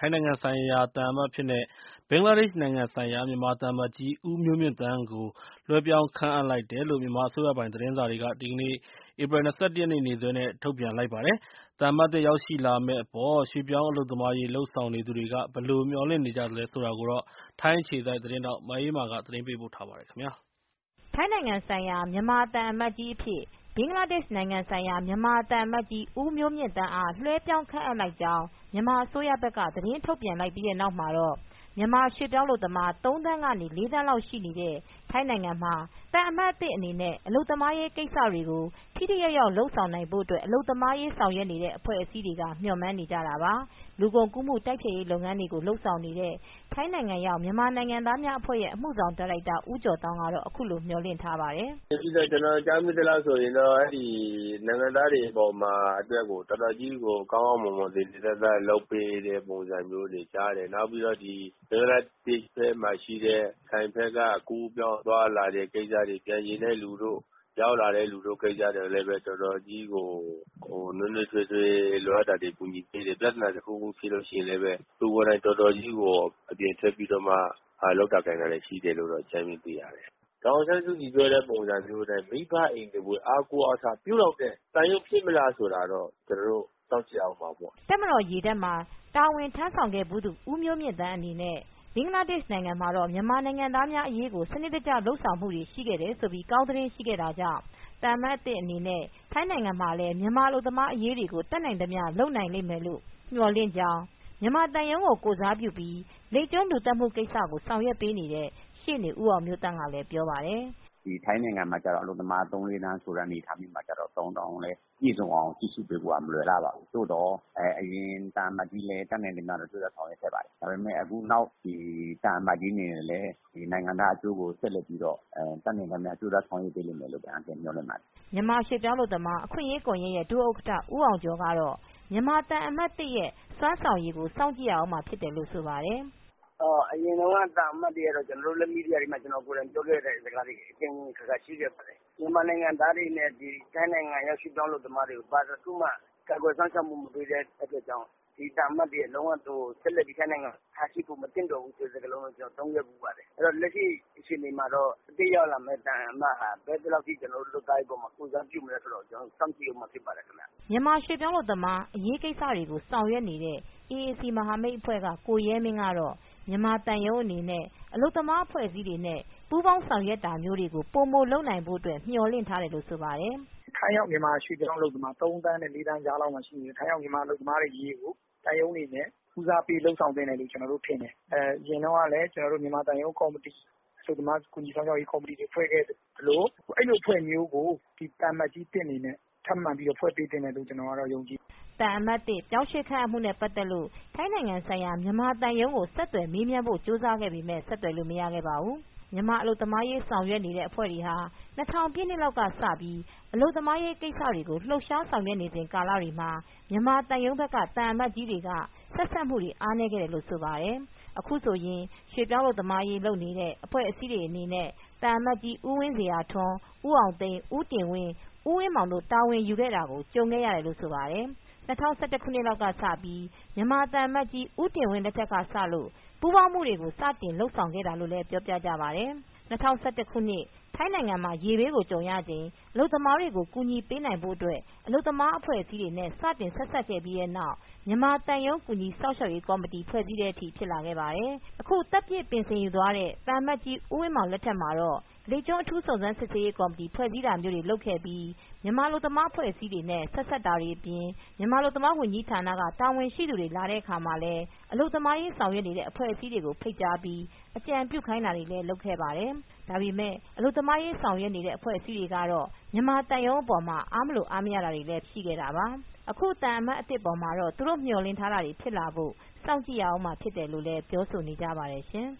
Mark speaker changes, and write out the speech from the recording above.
Speaker 1: ထိုင်းနိုင်ငံဆိုင်ရာသံအမတ်အဖြစ်နဲ့ ဘင်္ဂလားဒေ့ရှ်နိုင်ငံဆိုင်ရာမြန်မာသံအမတ်ကြီး ဦးမျိုးမြင့်သန်းကို လွှဲပြောင်းခန့်အပ်လိုက်တယ်လို့ မြန်မာအစိုးရပိုင်သတင်းစာတွေက ဒီကနေ့ ဧပြီ ၂၁ ရက်နေ့စွဲနဲ့ ထုတ်ပြန်လိုက်ပါတယ်။ သံအမတ်သစ်ရောက်ရှိလာမယ့်အပေါ် ရွှေ့ပြောင်းအလုပ်သမားရေးလုပ်ဆောင်နေသူတွေက ဘယ်လိုမျှော်လင့်နေကြသလဲဆိုတာကို ထိုင်းအခြေစိုက်သတင်းထောက် မအေးအေးမာက သတင်းပေးပို့ထားပါတယ်။
Speaker 2: ထိုင်းနိုင်ငံဆိုင်ရာမြန်မာသံအမတ်ကြီးအဖြစ် ဘင်္ဂလားဒေ့ရှ်နိုင်ငံဆိုင်ရာမြန်မာသံအမတ်ကြီး ဦးမျိုးမြင့်သန်းအား လွှဲပြောင်းခန့်အပ်လိုက်ကြောင်း မြန်မာအစိုးရဘက်က သတင်းထုတ်ပြန်လိုက်ပြီးတဲ့နောက်မှာတော့ မြန်မာရွှေ့ပြောင်းအလုပ်သမား ၃ သန်းကနေ ၄ သန်းလောက်ရှိနေတဲ့ ထိုင်းနိုင်ငံမှာ သံအမတ်သစ်အနေနဲ့ အလုပ်သမားရေးကိစ္စတွေကို ထိထိရောက်ရောက်လုပ်ဆောင်နိုင်ဖို့အတွက် အလုပ်သမားရေးဆောင်ရွက်နေတဲ့အဖွဲ့အစည်းတွေက မျှော်မှန်းနေကြတာပါ။ လူကုန်ကူးမှုတိုက်ဖျက်ရေးလုပ်ငန်းတွေကို လုပ်ဆောင်နေတဲ့ ထိုင်းနိုင်ငံရောက်မြန်မာနိုင်ငံသားများအဖွဲ့ရဲ့အမှုဆောင်ဒါရိုက်တာ ဦးကျော်သောင်းကတော့ အခုလိုမျှော်လင့်ထားပါတယ်။
Speaker 3: “ကျနော်ကြားမိသလောက်ဆိုရင်တော့ နိုင်ငံသားတွေအပေါ်မှာအတွက်ကို တော်တော်ကြီးကိုကောင်းကောင်းမွန်မွန်လေးလေးစားစားလုပ်ပေးတဲ့ပုံစံမျိုးတွေကြားတယ်။ နောက်ပြီးတော့ ဘင်္ဂလားဒေ့ရှ်ဘက်မှာရှိတဲ့ ထိုင်းဘက်ကကူးပြောင်းသွားလာတဲ့ကိစ္စတွေ ပြန်ချင်တဲ့လူတို့ ရောက်လာတဲ့လူတို့ကိစ္စတွေလည်းတော်တော်ကြီးကိုနွေးနွေးထွေးထွေးလိုအပ်တာတွေကူညီပေးတယ်။ ပြဿနာတခုခုဖြစ်လို့ရှိရင်လည်း သူကိုယ်တိုင်တော်တော်ကြီးကိုအပြင်ထွက်ပြီးတော့မှလုပ်တာကိုင်တာတွေရှိတယ်လို့တော့အကြမ်းဖျင်းသိရတယ်။ ဒေါ်အောင်ဆန်းစုကြည်ပြောတဲ့ပုံစံမျိုးနဲ့ မိဘအိမ်တဝက်အားကိုးအားထားပြုလုပ်တဲ့သံရုံးဖြစ်မလားဆိုတာတော့ ကျနော်တို့စောင့်ကြည့်ရမှာပေါ့။ ”
Speaker 2: တပ်မတော်ရေတပ်မှာတာဝန်ထမ်းဆောင်ခဲ့ဖူးသူ ဦးမျိုးမြင့်သန်းအနေနဲ့ ဘင်္ဂလားဒေ့ရှ်နိုင်ငံမှာတော့ မြန်မာနိုင်ငံသားများအရေးကို စနစ်တကျလုပ်ဆောင်မှုတွေရှိခဲ့တယ်ဆိုပြီး ကောင်းသတင်းရှိခဲ့တာကြောင့် သံအမတ်သစ်အနေနဲ့ ထိုင်းနိုင်ငံမှာလည်း မြန်မာအလုပ်သမားအရေးတွေကို တတ်နိုင်သမျှလုပ်နိုင်လိမ့်မယ်လို့ မျှော်လင့်ကြောင်း မြန်မာသံရုံးကိုကိုယ်စားပြုပြီး လိပ်ကျွန်းလူသတ်မှုကိစ္စကိုဆောင်ရွက်ပေးနေတဲ့ ရှေ့နေဦးအောင်မျိုးသန့်ကလည်းပြောပါတယ်။
Speaker 4: “ထိုင်းနိုင်ငံမှာအလုပ်သမား ၃-၄ သန်းဆိုတဲ့အနေအထားမှာတော့ ၃ သောင်းလည်းပြည့်စုံအောင်ကြည့်ရှုပေးဖို့မလွယ်လှပါဘူး။ သို့သော်အရင်သံအမတ်ကြီးလည်းတတ်နိုင်သမျှကြိုးစားဆောင်ရွက်ခဲ့ပါတယ်။ ဒါပေမဲ့အခုနောက်သံအမတ်ကြီးအနေနဲ့လည်းနိုင်ငံသားအကျိုးကိုဆက်လက်ပြီးတော့တတ်နိုင်သမျှကြိုးစားဆောင်ရွက်ပေးလိမ့်မယ်လို့မျှော်လင့်ပါတယ်။
Speaker 2: ” မြန်မာရွှေ့ပြောင်းအလုပ်သမားအခွင့်အရေးကွန်ရက်ရဲ့ဒုဥက္ကဋ္ဌ ဦးအောင်ကျော်ကတော့ မြန်မာသံအမတ်သစ်ရဲ့စွမ်းဆောင်ရည်ကိုစောင့်ကြည့်ရဦးမှာဖြစ်တယ်လို့ဆိုပါတယ်။
Speaker 5: “အရင်တုန်းကသံအမတ်တွေကတော့ ကျနော်တို့လည်းမီဒီယာတွေမှာကိုယ်တိုင်ပြောခဲ့တဲ့စကားတွေအကြိမ်ကြိမ်အခါခါရှိခဲ့ပါတယ်။ မြန်မာနိုင်ငံသားတွေနဲ့ထိုင်းနိုင်ငံရောက်ရွှေ့ပြောင်းအလုပ်သမားတွေကိုဘာတခုမှကာကွယ်စောင့်ရှောက်မှုမပေးတဲ့အတွက်ကြောင့် ဒီသံအမတ်တွေလုံးဝဆက်လက်ပြီးထိုင်းနိုင်ငံမှာထားရှိဖို့မသင့်တော်ဘူးဆိုတဲ့စကားလုံးကိုကျနော်သုံးခဲ့ဖူးပါတယ်။ လက်ရှိအခြေအနေမှာတော့အသစ်ရောက်လာမယ့်သံအမတ်ဟာဘယ်လောက်ထိကျနော်တို့လုပ်သားတွေအပေါ်မှာကိုယ်စားပြုမလဲဆိုတာကျနော်တို့စောင့်ကြည့်ရမှာဖြစ်ပါတယ်ခင်ဗျ။
Speaker 2: ” မြန်မာရွှေ့ပြောင်းအလုပ်သမားအရေးကိစ္စတွေကိုဆောင်ရွက်နေတဲ့ AAC မဟာမိတ်အဖွဲ့က ကိုရဲမင်းကတော့ မြန်မာသံရုံးအနေနဲ့ အလုပ်သမားအဖွဲ့အစည်းတွေနဲ့ ပူးပေါင်းဆောင်ရွက်တာမျိုးတွေကို ပိုမိုလုပ်နိုင်ဖို့အတွက်မျှော်လင့်ထားတယ်လို့ဆိုပါတယ်
Speaker 6: ။ “ထိုင်းရောက်မြန်မာရွှေ့ပြောင်းအလုပ်သမား ၃ သန်းနဲ့ ၄ သန်းကြားလောက်မှာရှိနေတဲ့ထိုင်းရောက်မြန်မာအလုပ်သမားတွေအရေးကိုသံရုံးအနေနဲ့ဦးစားပေးလုပ်ဆောင်သင့်တယ်လို့ကျနော်တို့ထင်တယ်။ အရင်တုန်းကလည်းကျနော်တို့မြန်မာသံရုံးကော်မတီအလုပ်သမားကူညီစောင့်ရှောက်ရေးကော်မတီတွေဖွဲ့ခဲ့သလိုအဲဒီလိုအဖွဲ့မျိုးကိုဒီသံအမတ်ကြီးသစ်အနေနဲ့ထပ်မံပြီးတော့ဖွဲ့ပေးသင့်တယ်လို့ကျနော်ကတော့ယုံကြည်တယ်။
Speaker 2: ” သံအမတ်သစ်ပြောင်းရွှေ့ခန့်အပ်မှုနဲ့ပတ်သက်လို့ထိုင်းနိုင်ငံဆိုင်ရာမြန်မာသံရုံးကိုဆက်သွယ်မေးမြန်းဖို့ကြိုးစားခဲ့ပေမဲ့ဆက်သွယ်လို့မရခဲ့ပါဘူး။ မြန်မာအလုပ်သမားရေးဆောင်ရွက်နေတဲ့အဖွဲ့တွေဟာ ၂၀၀၀ ပြည့်နှစ်လောက်ကစပြီး အလုပ်သမားရေးကိစ္စတွေကိုလှုပ်ရှားဆောင်ရွက်နေစဉ်ကာလတွေမှာ မြန်မာသံရုံးဘက်ကသံအမတ်ကြီးတွေကဆက်စပ်မှုတွေအားနည်းခဲ့တယ်လို့ဆိုပါတယ်။ အခုဆိုရင် ရွှေ့ပြောင်းအလုပ်သမားအရေးလုပ်နေတဲ့အဖွဲ့အစည်းတွေအနေနဲ့ သံအမတ်ကြီးဦးဝင်းဇေယျထွန်း ဦးအောင်သိန်း ဦးတင်ဝင်း ဦးဝင်းမောင်တို့တာဝန်ယူခဲ့တာကိုကြုံခဲ့ရတယ်လို့ဆိုပါတယ်။ ၂၀၁၁ ခုနှစ်လောက်ကစပြီး မြန်မာသံအမတ်ကြီးဦးတင်ဝင်းလက်ထက်ကစလို့ ပူးပေါင်းမှုတွေကိုစတင်လုပ်ဆောင်ခဲ့တာလို့လည်းပြောပြကြပါတယ်။ ၂၀၁၁ ခုနှစ်ထိုင်းနိုင်ငံမှာရေဘေးကိုကြုံရချိန်အလုပ်သမားတွေကိုကူညီပေးနိုင်ဖို့အတွက် အလုပ်သမားအဖွဲ့အစည်းတွေနဲ့စတင်ဆက်စပ်ခဲ့ပြီးတဲ့နောက်မြန်မာသံရုံးကူညီစောင့်ရှောက်ရေးကော်မတီဖွဲ့စည်းတဲ့အထိဖြစ်လာခဲ့ပါတယ်။ အခုသက်ပြည့်ပင်စင်ယူသွားတဲ့သံအမတ်ကြီးဦးဝင်းမောင်လက်ထက်မှာတော့ လိပ်ကျွန်းအထူးစုံစမ်းစစ်ဆေးရေးကော်မတီဖွဲ့စည်းတာမျိုးတွေလုပ်ခဲ့ပြီး မြန်မာအလုပ်သမားအဖွဲ့အစည်းတွေနဲ့ဆက်စပ်တာတွေအပြင် မြန်မာအလုပ်သမားဝန်ကြီးဌာနကတာဝန်ရှိသူတွေလာတဲ့အခါမှာလည်း အလုပ်သမားရေးဆောင်ရွက်နေတဲ့အဖွဲ့အစည်းတွေကိုဖိတ်ကြားပြီး အကြံပြုခိုင်းတာတွေလည်းလုပ်ခဲ့ပါတယ်။ ဒါပေမဲ့အလုပ်သမားရေးဆောင်ရွက်နေတဲ့အဖွဲ့အစည်းတွေကတော့မြန်မာသံရုံးအပေါ်မှာအားမလိုအားမရတာတွေလည်းရှိခဲ့တာပါ။ အခုသံအမတ်အသစ်အပေါ်မှာတော့သူတို့မျှော်လင့်ထားတာတွေဖြစ်လာဖို့စောင့်ကြည့်ရဦးမှာဖြစ်တယ်လို့လည်းပြောဆိုနေကြပါတယ်ရှင်